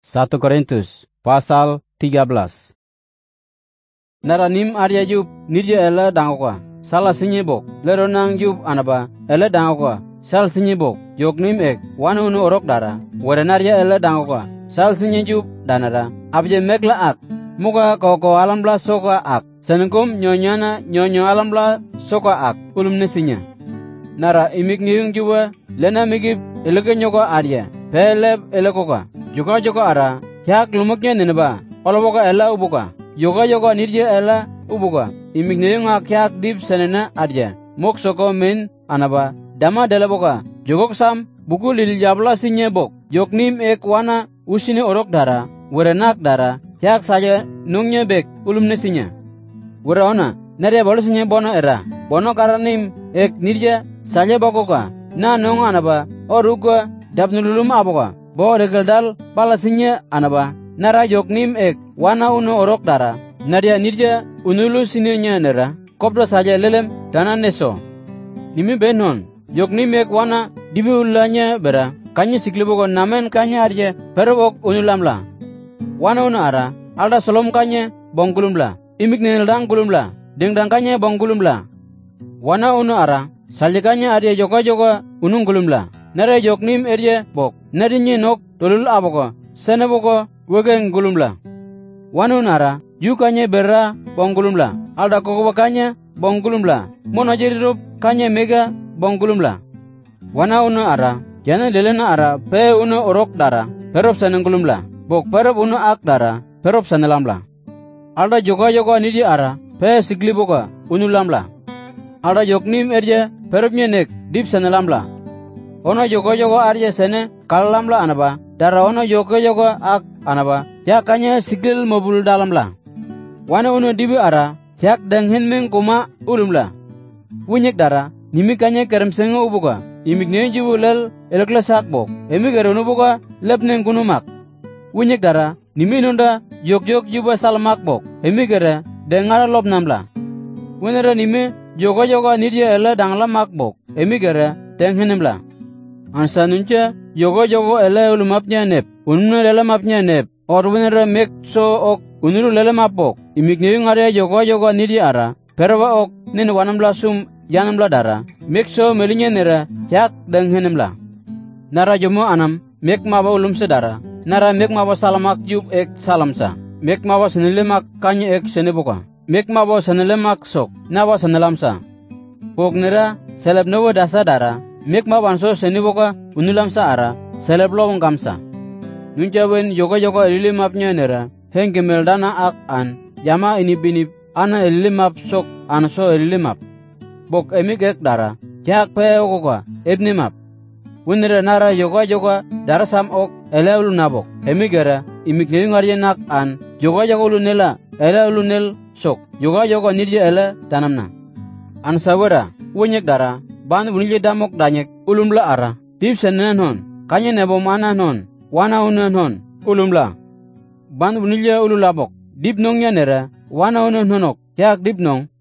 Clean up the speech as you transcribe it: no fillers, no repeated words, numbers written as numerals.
1 Korintus pasal 13. Naranim arya jub nirja ela dangokwa sala sinyebok leronang jub anaba ela dangokwa sal sinyebok yoknim ek wanunu orok dara warenarya ela dangokwa sal sinyejub danara abje megla ak muka koko alambla soka ak senengkum nyonyana nyonyo alambla soka ak ulumne sinya nara imik ngiyung juba lena migib elege nyoko arya peleb elekoka Joka ara, kyak lumuknya neneba, oloboka ela ubuka, joka nirja ela ubuka, imik neyunga kyak dip senena adja, mok soko min anaba, dama delaboka, jogok sam, buku lil jabla sinye bok, joknim ek wana usine orok dara, werenak dara, kyak saja nungnya bek ulumne sinya. Weraona, nare bolu sinye bono era, bono karanim ek nirja saja bokoka, na nung anaba, oruka dapnululum aboka. Bo regeldal palasinya anaba nara yoknim ek wana uno orok dara nadia nirja unulu sinirnya nera kopdo saja lelem dana neso nimi benon yoknim ek wana dibi ulanya bera kanya siklibogo namen kanya arje perok unulamla wana uno ara alda solom kanya bongkulumla imik neldang kulumla dengdang kanya bongkulumla wana uno ara salikanya arje joka unung kulumla nare yoknim erje bok narinye nok tolul aboko seneboko wegen gulumla wanu nara yukanye berra bongulumla alda koko kanya bongulumla mono jerirup kanya mega bongulumla wana uno ara jana lelena ara pe uno orok dara perop senengulumla bok perop uno ak dara perop senelamla alda joka nidi ara pe sigli-boka unulamla alda yoknim erje peropnya nek dip senelamla ono joka arje sene kalamla anaba dara ono joka ak anaba ya kanya sigil mobul dalamla wana uno dibi ara yak denghen meng kuma ulumla wunyek dara nimi kanya kerem sengo ubuka imik ne jibu lel elekla sakbok emi gerono buka lepneng kunumak wunyek dara nimi nunda yok juba salmak bok emi gere dengara lob namla wenera nimi joka nidya ela dangla makbok emi gere denghenemla ansa nunca joka ele ulumapnya nep ununu lele mapnya nep orwinera mek so ok unuru lele mapok imik neyung area joka nidi ara perwa ok nen wanamla sum yanamla dara mek so melinya nera yak denghenemla nara jomo anam mek maba ulum sedara nara mek maba salamak jub ek salamsa mek maba senelemak kanya ek seneboka mek maba senelemak sok nawa senelamsa pok nera seleb nowo dasa dara mek ma banso seniboka unulamsa ara seleblo kamsa nuncawen joka elili mapnya nera henge meldana ak an jama ini binip ana elili map sok anso elili map bok emik ek dara jak pe okoka ebni map unere nara joka dara sam ok eleulu nabok emigera imik ngarye nak an joka ulu nela eleulu nel sok joka nirje ele tanamna an sawara wunyek dara ban bunile damok danyek ulumla ara tip senen hon kanya nebo mana non wana unen hon ulumla ban bunile ululabok dip nongnya nera wana unen honok yak dip nong